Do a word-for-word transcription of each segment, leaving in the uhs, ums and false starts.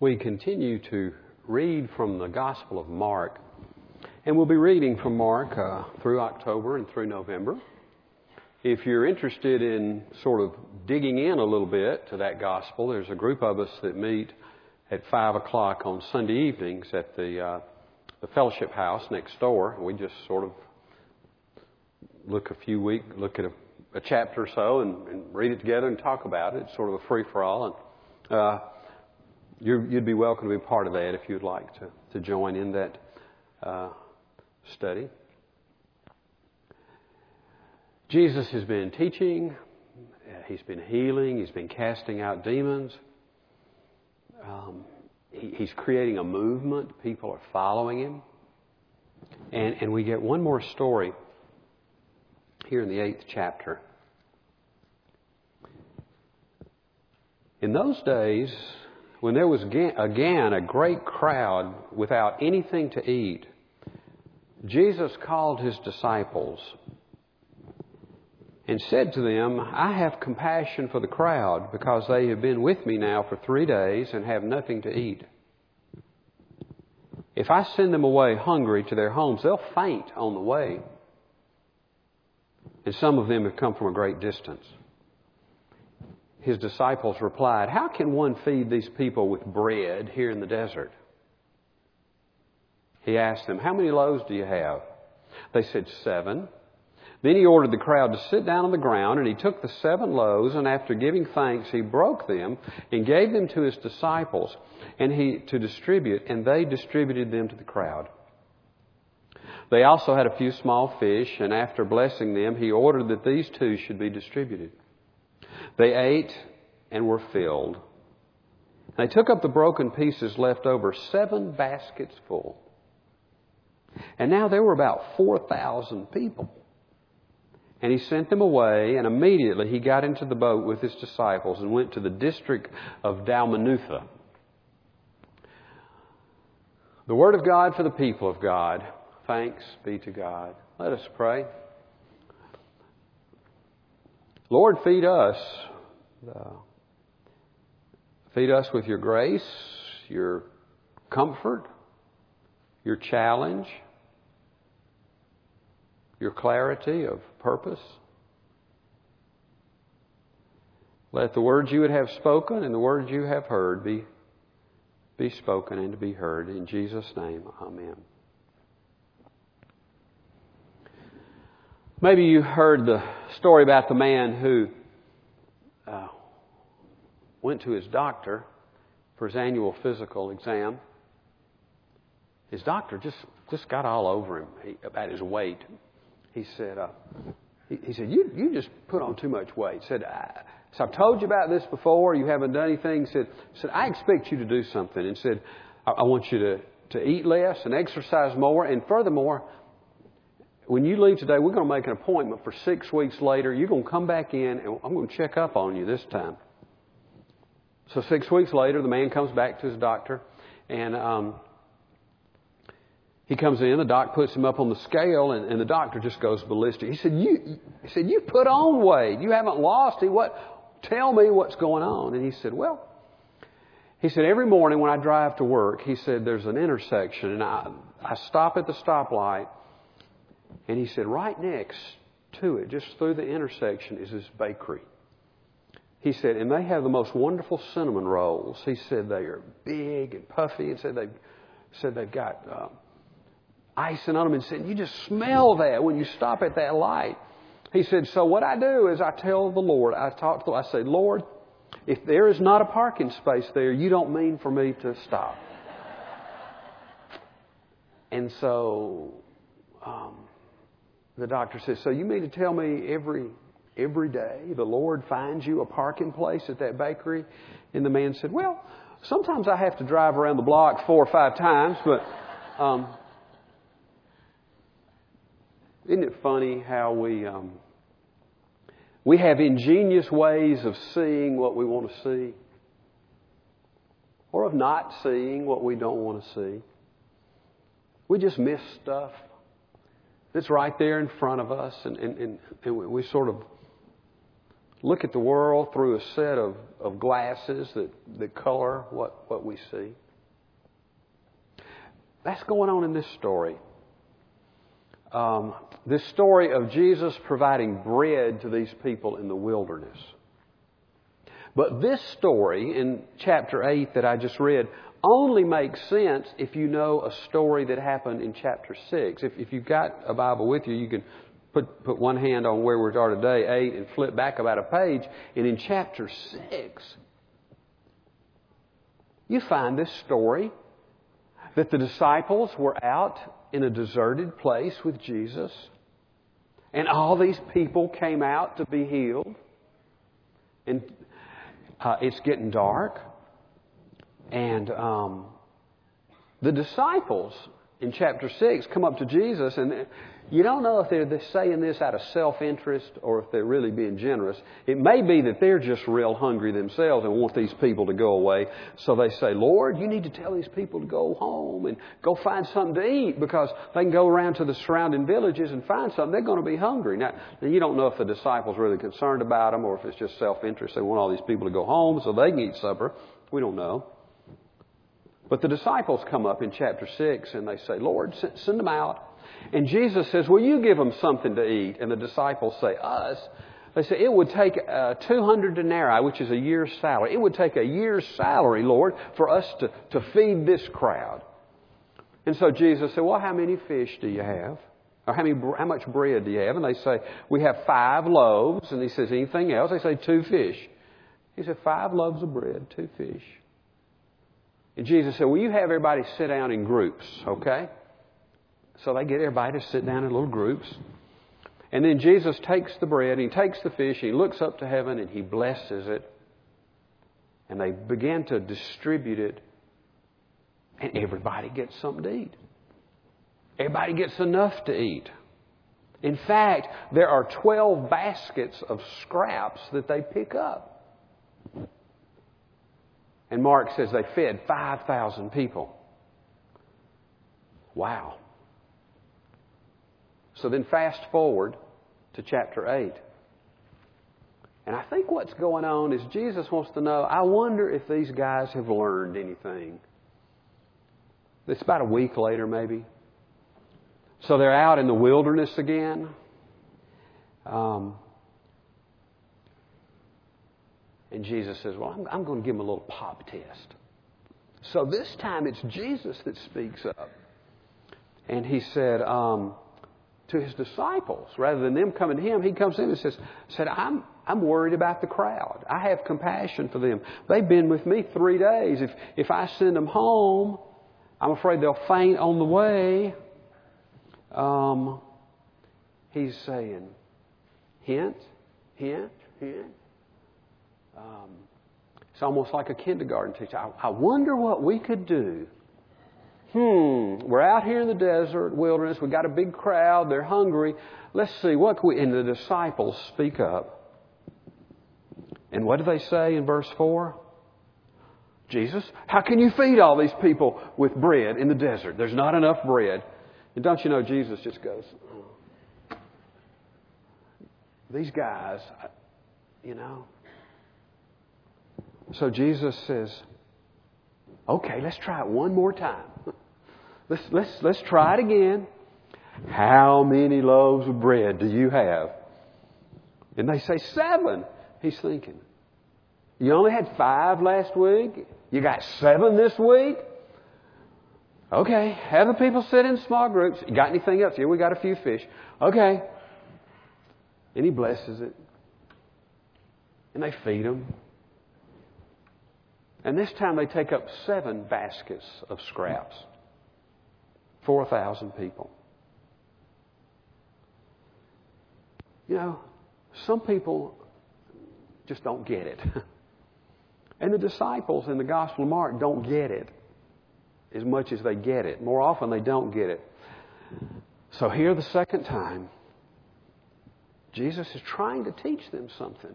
We continue to read from the Gospel of Mark, and we'll be reading from Mark uh, through October and through November. If you're interested in sort of digging in a little bit to that Gospel, there's a group of us that meet at five o'clock on Sunday evenings at the, uh, the Fellowship House next door. We just sort of look a few weeks, look at a, a chapter or so and, and read it together and talk about it. It's sort of a free-for-all. And, uh, You're, you'd be welcome to be part of that if you'd like to, to join in that uh, study. Jesus has been teaching. He's been healing. He's been casting out demons. Um, he, he's creating a movement. People are following him. And, and we get one more story here in the eighth chapter. In those days, when there was again a great crowd without anything to eat, Jesus called his disciples and said to them, "I have compassion for the crowd because they have been with me now for three days and have nothing to eat. If I send them away hungry to their homes, they'll faint on the way. And some of them have come from a great distance." His disciples replied, "How can one feed these people with bread here in the desert?" He asked them, "How many loaves do you have?" They said, "Seven." Then he ordered the crowd to sit down on the ground, and he took the seven loaves, and after giving thanks, he broke them and gave them to his disciples and he to distribute, and they distributed them to the crowd. They also had a few small fish, and after blessing them, he ordered that these two should be distributed. They ate and were filled. They took up the broken pieces left over, seven baskets full. And now there were about four thousand people. And he sent them away, and immediately he got into the boat with his disciples and went to the district of Dalmanutha. The Word of God for the people of God. Thanks be to God. Let us pray. Lord, feed us. Uh, feed us with your grace, your comfort, your challenge, your clarity of purpose. Let the words you would have spoken and the words you have heard be, be spoken and to be heard. In Jesus' name, amen. Maybe you heard the story about the man who uh, went to his doctor for his annual physical exam. His doctor just, just got all over him he, about his weight. He said, uh, he, he said, you, you just put on too much weight. He said, I, so I've told you about this before. You haven't done anything. He said, said I expect you to do something. And said, I, I want you to, to eat less and exercise more. And furthermore, when you leave today, we're going to make an appointment for six weeks later. You're going to come back in, and I'm going to check up on you this time. So six weeks later, the man comes back to his doctor, and um, he comes in. The doc puts him up on the scale, and, and the doctor just goes ballistic. He said, "You," he said, "you put on weight. You haven't lost it. What? Tell me what's going on." And he said, "Well," he said, "every morning when I drive to work," he said, "there's an intersection, and I I stop at the stoplight." And he said, right next to it, just through the intersection, is this bakery. He said, and they have the most wonderful cinnamon rolls. He said they are big and puffy, and said they've, said they've got uh, icing on them. And said, you just smell that when you stop at that light. He said, so what I do is I tell the Lord, I talk to the Lord, I say, Lord, if there is not a parking space there, you don't mean for me to stop. And so Um, the doctor says, so you mean to tell me every every day the Lord finds you a parking place at that bakery? And the man said, well, sometimes I have to drive around the block four or five times, but um, isn't it funny how we um, we have ingenious ways of seeing what we want to see, or of not seeing what we don't want to see? We just miss stuff that's right there in front of us, and, and, and, and we sort of look at the world through a set of, of glasses that, that color what, what we see. That's going on in this story. Um, this story of Jesus providing bread to these people in the wilderness. But this story in chapter eight that I just read only makes sense if you know a story that happened in chapter six. If, if you've got a Bible with you, you can put, put one hand on where we are today, eight, and flip back about a page. And in chapter six, you find this story that the disciples were out in a deserted place with Jesus, and all these people came out to be healed. And uh, it's getting dark. And um, the disciples in chapter six come up to Jesus, and you don't know if they're saying this out of self-interest or if they're really being generous. It may be that they're just real hungry themselves and want these people to go away. So they say, Lord, you need to tell these people to go home and go find something to eat, because they can go around to the surrounding villages and find something. They're going to be hungry. Now, you don't know if the disciples are really concerned about them or if it's just self-interest. They want all these people to go home so they can eat supper. We don't know. But the disciples come up in chapter six and they say, Lord, send them out. And Jesus says, will you give them something to eat? And the disciples say, us? They say, it would take uh, two hundred denarii, which is a year's salary. It would take a year's salary, Lord, for us to, to feed this crowd. And so Jesus said, well, how many fish do you have? Or how, many, how much bread do you have? And they say, we have five loaves. And he says, anything else? They say, two fish. He said, five loaves of bread, two fish. And Jesus said, well, you have everybody sit down in groups, okay? So they get everybody to sit down in little groups. And then Jesus takes the bread, he takes the fish, he looks up to heaven and he blesses it. And they begin to distribute it. And everybody gets something to eat. Everybody gets enough to eat. In fact, there are twelve baskets of scraps that they pick up. And Mark says they fed five thousand people. Wow. So then fast forward to chapter eight. And I think what's going on is Jesus wants to know, I wonder if these guys have learned anything. It's about a week later maybe. So they're out in the wilderness again. Um, and Jesus says, well, I'm, I'm going to give them a little pop test. So this time it's Jesus that speaks up. And he said um, to his disciples, rather than them coming to him, he comes in and says, said, I'm, I'm worried about the crowd. I have compassion for them. They've been with me three days. If, if I send them home, I'm afraid they'll faint on the way. Um, he's saying, hint, hint, hint. Um, it's almost like a kindergarten teacher. I, I wonder what we could do. Hmm, we're out here in the desert, wilderness. We've got a big crowd. They're hungry. Let's see, what can we... And the disciples speak up. And what do they say in verse four? Jesus, how can you feed all these people with bread in the desert? There's not enough bread. And don't you know, Jesus just goes, oh. These guys, you know. So Jesus says, okay, let's try it one more time. Let's, let's, let's try it again. How many loaves of bread do you have? And they say, seven. He's thinking, you only had five last week? You got seven this week? Okay, have the people sit in small groups. You got anything else? Yeah, we got a few fish. Okay. And he blesses it. And they feed them. And this time they take up seven baskets of scraps. Four thousand people. You know, some people just don't get it. And the disciples in the Gospel of Mark don't get it as much as they get it. More often they don't get it. So here the second time, Jesus is trying to teach them something.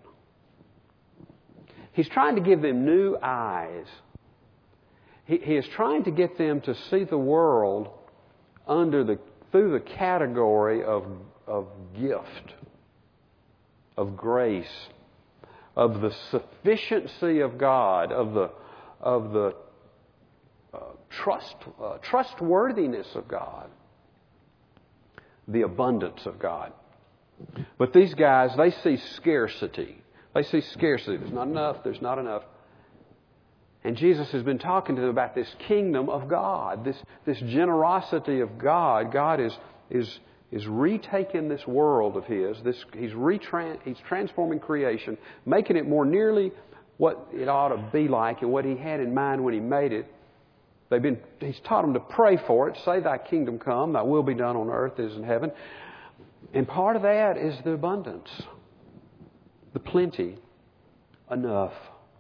He's trying to give them new eyes. He, he is trying to get them to see the world under the through the category of, of gift, of grace, of the sufficiency of God, of the of the uh, trust uh, trustworthiness of God, the abundance of God. But these guys, they see scarcity. They see scarcity. There's not enough. There's not enough. And Jesus has been talking to them about this kingdom of God, this this generosity of God. God is is is retaking this world of His. This He's retran, He's transforming creation, making it more nearly what it ought to be like and what He had in mind when He made it. They've been He's taught them to pray for it. Say, "Thy kingdom come, Thy will be done on earth as in heaven." And part of that is the abundance, the plenty, enough.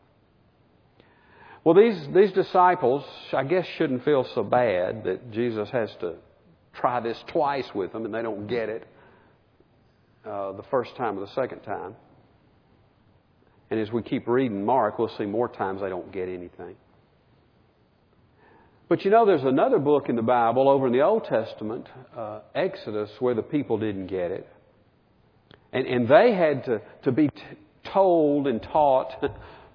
Well, these these disciples, I guess, shouldn't feel so bad that Jesus has to try this twice with them and they don't get it uh, the first time or the second time. And as we keep reading Mark, we'll see more times they don't get anything. But you know, there's another book in the Bible over in the Old Testament, uh, Exodus, where the people didn't get it. And, and they had to, to be t- told and taught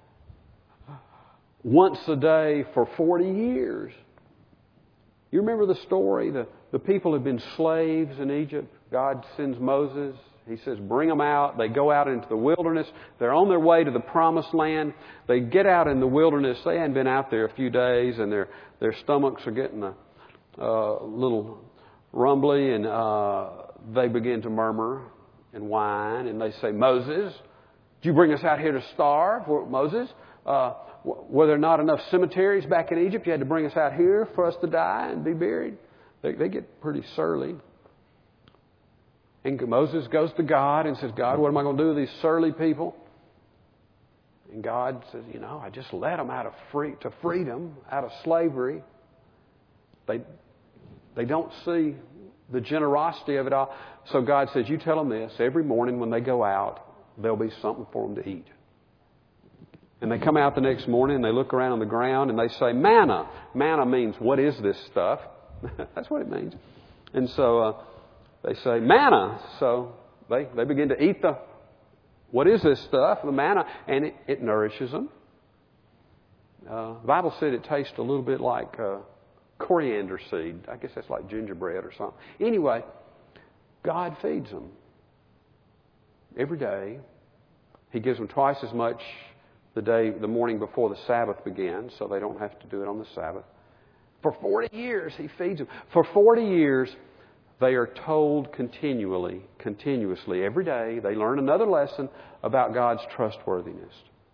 once a day for forty years. You remember the story? The, the people have been slaves in Egypt. God sends Moses. He says, bring them out. They go out into the wilderness. They're on their way to the promised land. They get out in the wilderness. They hadn't been out there a few days, and their their stomachs are getting a uh, little rumbly, and uh, they begin to murmur and whine, and they say, Moses, did you bring us out here to starve? Moses, uh, were there not enough cemeteries back in Egypt? You had to bring us out here for us to die and be buried? They, they get pretty surly. And Moses goes to God and says, God, what am I going to do with these surly people? And God says, you know, I just let them out of free to freedom, out of slavery. They they don't see the generosity of it all. So God says, you tell them this. Every morning when they go out, there'll be something for them to eat. And they come out the next morning and they look around on the ground and they say, manna. Manna means, what is this stuff? That's what it means. And so uh, they say, manna. So they, they begin to eat the, what is this stuff? The manna. And it, it nourishes them. Uh, the Bible said it tastes a little bit like uh, coriander seed. I guess that's like gingerbread or something. Anyway, God feeds them. Every day. He gives them twice as much the day, the morning before the Sabbath begins, so they don't have to do it on the Sabbath. For forty years, He feeds them. For forty years, they are told continually, continuously, every day, they learn another lesson about God's trustworthiness,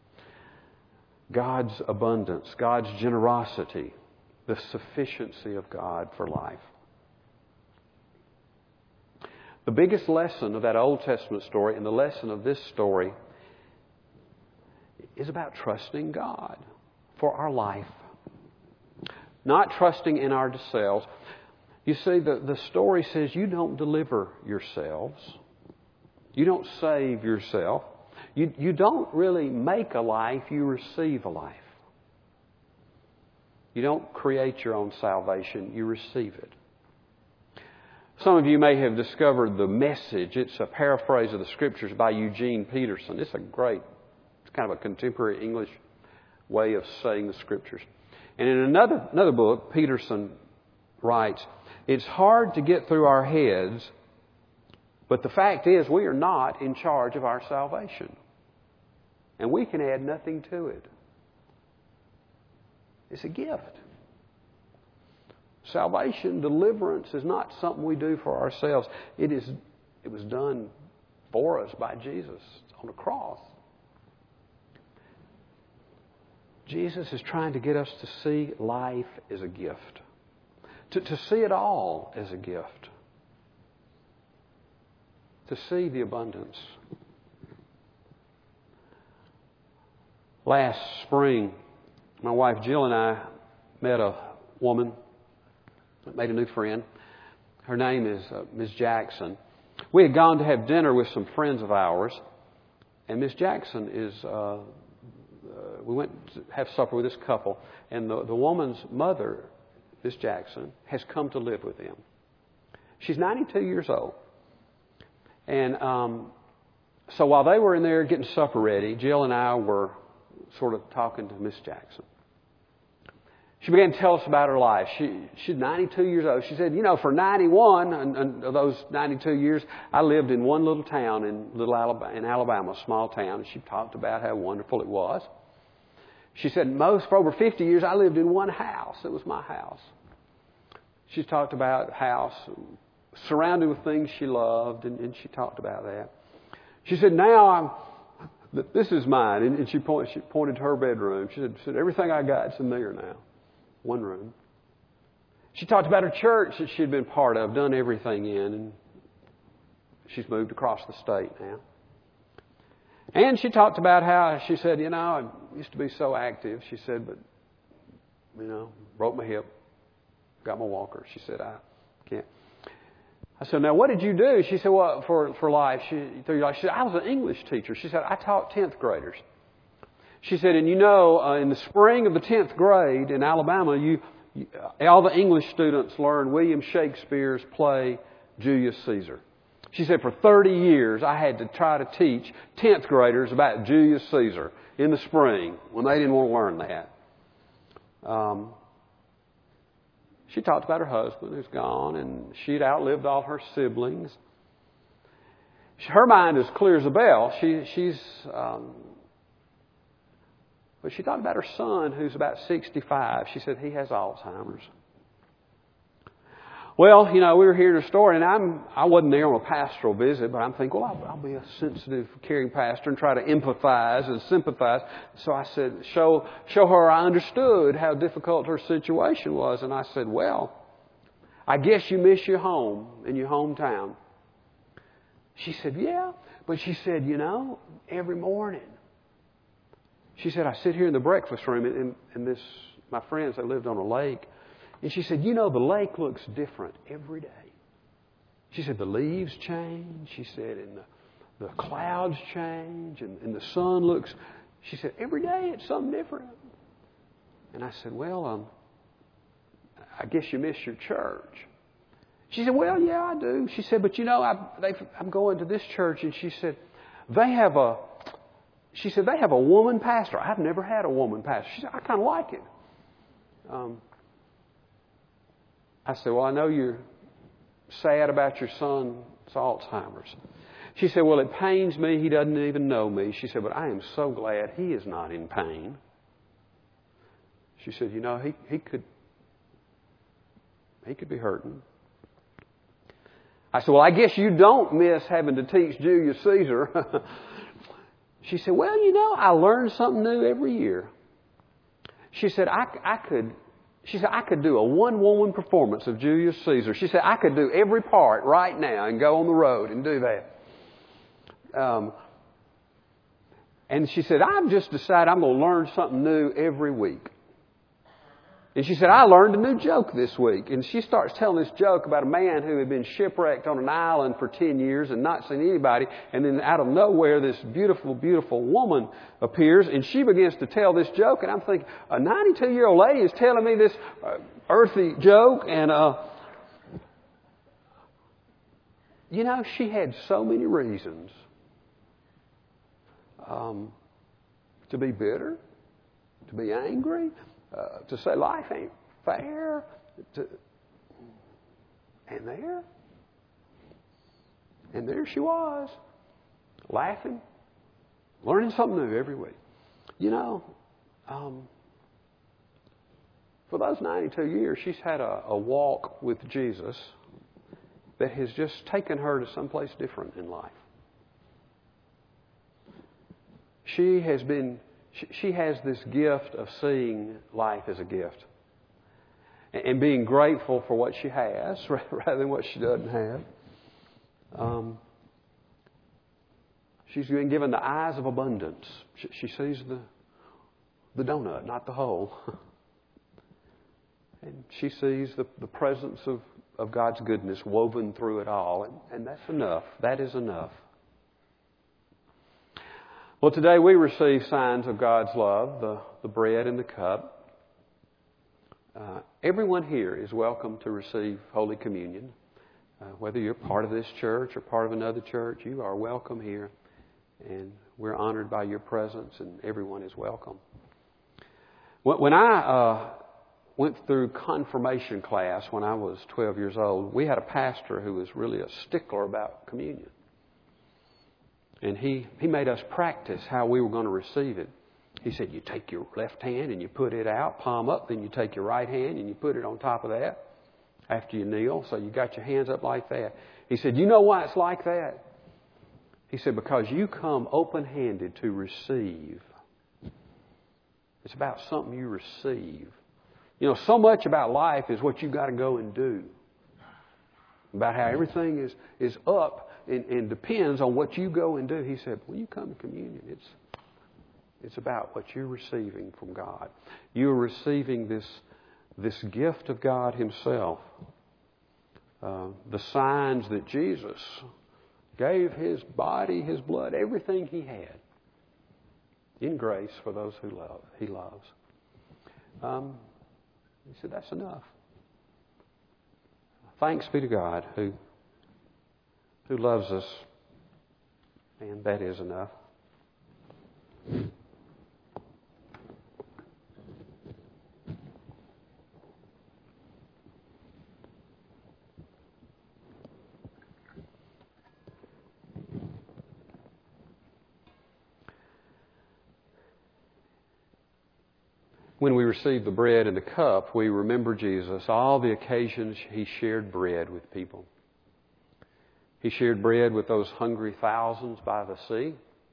God's abundance, God's generosity, the sufficiency of God for life. The biggest lesson of that Old Testament story and the lesson of this story is about trusting God for our life. Not trusting in ourselves. You see, the, the story says you don't deliver yourselves. You don't save yourself. You, you don't really make a life, you receive a life. You don't create your own salvation, you receive it. Some of you may have discovered The Message. It's a paraphrase of the Scriptures by Eugene Peterson. It's a great, it's kind of a contemporary English way of saying the Scriptures. And in another another book, Peterson writes, it's hard to get through our heads, but the fact is we are not in charge of our salvation. And we can add nothing to it. It's a gift. Salvation, deliverance is not something we do for ourselves. It is. It was done for us by Jesus on the cross. Jesus is trying to get us to see life as a gift. To, to see it all as a gift. To see the abundance. Last spring, my wife Jill and I met a woman, made a new friend. Her name is uh, Miz Jackson. We had gone to have dinner with some friends of ours, and Miz Jackson is, uh, uh, we went to have supper with this couple, and the, the woman's mother, Miz Jackson, has come to live with them. She's ninety-two years old. And um, so while they were in there getting supper ready, Jill and I were sort of talking to Miss Jackson. She began to tell us about her life. She, she's ninety-two years old. She said, you know, for ninety-one and, and of those ninety-two years, I lived in one little town in little Alabama, in Alabama, a small town. And she talked about how wonderful it was. She said, most, for over fifty years, I lived in one house. It was my house. She talked about the house, surrounded with things she loved, and, and she talked about that. She said, now I'm, this is mine. And, and she, point, she pointed to her bedroom. She said, said, everything I got's in there now. One room. She talked about her church that she'd been part of, done everything in, and she's moved across the state now. And she talked about how, she said, you know, I used to be so active. She said, but, you know, broke my hip, got my walker. She said, I can't. I said, now, what did you do? She said, well, for, for life. She, through life. She said, I was an English teacher. She said, I taught tenth graders. She said, and you know, uh, in the spring of the tenth grade in Alabama, you, you all the English students learned William Shakespeare's play, Julius Caesar. She said, for thirty years, I had to try to teach tenth graders about Julius Caesar in the spring when they didn't want to learn that. Um, she talked about her husband who's gone, and she'd outlived all her siblings. Her mind is clear as a bell. She, she's... Um, But she talked about her son, who's about sixty-five. She said he has Alzheimer's. Well, you know, we were hearing her story, and I'm, I wasn't there on a pastoral visit, but I'm thinking, well, I'll, I'll be a sensitive, caring pastor and try to empathize and sympathize. So I said, show, show her I understood how difficult her situation was. And I said, well, I guess you miss your home in your hometown. She said, yeah. But she said, you know, every morning, she said, I sit here in the breakfast room, and, and this, my friends, they lived on a lake. And she said, you know, the lake looks different every day. She said, the leaves change. She said, and the, the clouds change, and, and the sun looks. She said, every day it's something different. And I said, well, um, I guess you miss your church. She said, well, yeah, I do. She said, but you know, I, I'm going to this church, and she said, they have a, She said, they have a woman pastor. I've never had a woman pastor. She said, I kind of like it. Um, I said, well, I know you're sad about your son's Alzheimer's. She said, well, it pains me. He doesn't even know me. She said, but I am so glad he is not in pain. She said, you know, he, he could he could be hurting. I said, well, I guess you don't miss having to teach Julius Caesar. She said, well, you know, I learn something new every year. She said, I, I could, she said, I could do a one-woman performance of Julius Caesar. She said, I could do every part right now and go on the road and do that. Um, and she said, I've just decided I'm going to learn something new every week. And she said, I learned a new joke this week. And she starts telling this joke about a man who had been shipwrecked on an island for ten years and not seen anybody. And then out of nowhere, this beautiful, beautiful woman appears. And she begins to tell this joke. And I'm thinking, a ninety-two-year-old lady is telling me this uh, earthy joke. And, uh, you know, she had so many reasons um, to be bitter, to be angry. Uh, to say life ain't fair, to, and there, and there she was, laughing, learning something new every week. You know, um, for those ninety-two years, she's had a, a walk with Jesus that has just taken her to someplace different in life. She has been She has this gift of seeing life as a gift and being grateful for what she has rather than what she doesn't have. Um, she's been given the eyes of abundance. She, she sees the, the donut, not the whole. And she sees the, the presence of, of God's goodness woven through it all. And, and that's enough. That is enough. Well, today we receive signs of God's love, the, the bread and the cup. Uh, everyone here is welcome to receive Holy Communion. Uh, whether you're part of this church or part of another church, you are welcome here And we're honored by your presence, and everyone is welcome. When I uh, went through confirmation class when I was twelve years old, we had a pastor who was really a stickler about communion. And he, he made us practice how we were going to receive it. He said, you take your left hand and you put it out, palm up, then you take your right hand and you put it on top of that after you kneel. So you got your hands up like that. He said, you know why it's like that? He said, because you come open-handed to receive. It's about something you receive. You know, so much about life is what you got to go and do. About how everything is, is up and, and depends on what you go and do. He said, when you come to communion, it's it's about what you're receiving from God. You're receiving this, this gift of God Himself. Uh, the signs that Jesus gave His body, His blood, everything He had in grace for those who love, He loves. Um, he said, that's enough. Thanks be to God who, who loves us. And that is enough. When we receive the bread and the cup, we remember Jesus, all the occasions He shared bread with people. He shared bread with those hungry thousands by the sea.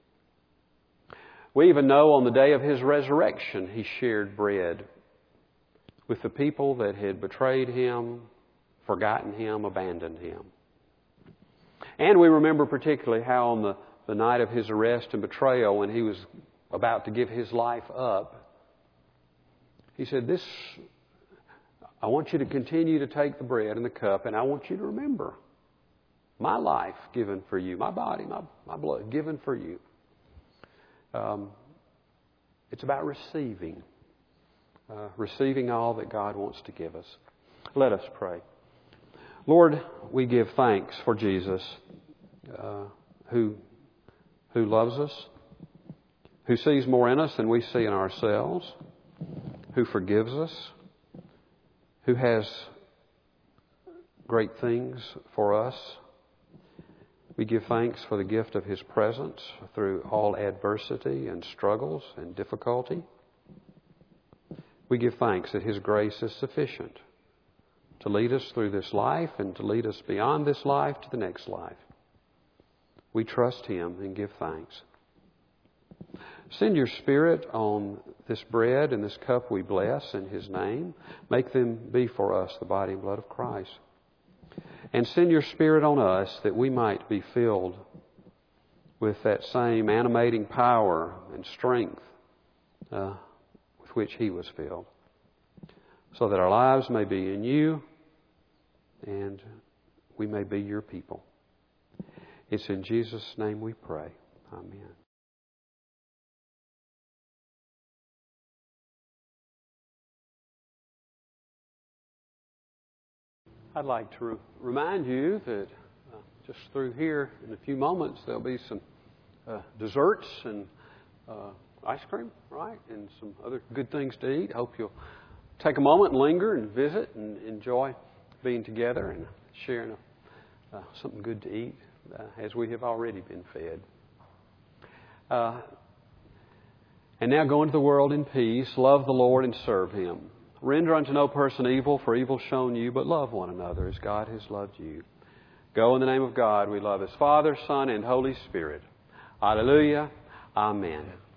We even know on the day of His resurrection, He shared bread with the people that had betrayed Him, forgotten Him, abandoned Him. And we remember particularly how on the, the night of His arrest and betrayal, when He was about to give His life up, He said, "This, I want you to continue to take the bread and the cup, and I want you to remember my life given for you, my body, my, my blood given for you." Um, it's about receiving, uh, receiving all that God wants to give us. Let us pray. Lord, we give thanks for Jesus, uh, who who loves us, who sees more in us than we see in ourselves, who forgives us, who has great things for us. We give thanks for the gift of His presence through all adversity and struggles and difficulty. We give thanks that His grace is sufficient to lead us through this life and to lead us beyond this life to the next life. We trust Him and give thanks. Send your Spirit on this bread and this cup we bless in His name. Make them be for us the body and blood of Christ. And send your Spirit on us that we might be filled with that same animating power and strength uh, with which He was filled, so that our lives may be in you and we may be your people. It's in Jesus' name we pray. Amen. I'd like to re- remind you that uh, just through here in a few moments there'll be some uh, desserts and uh, ice cream, right? And some other good things to eat. Hope you'll take a moment and linger and visit and enjoy being together and sharing a, uh, something good to eat uh, as we have already been fed. Uh, and now go into the world in peace, love the Lord and serve Him. Render unto no person evil for evil shown you, but love one another as God has loved you. Go in the name of God. We love His Father, Son, and Holy Spirit. Hallelujah. Amen.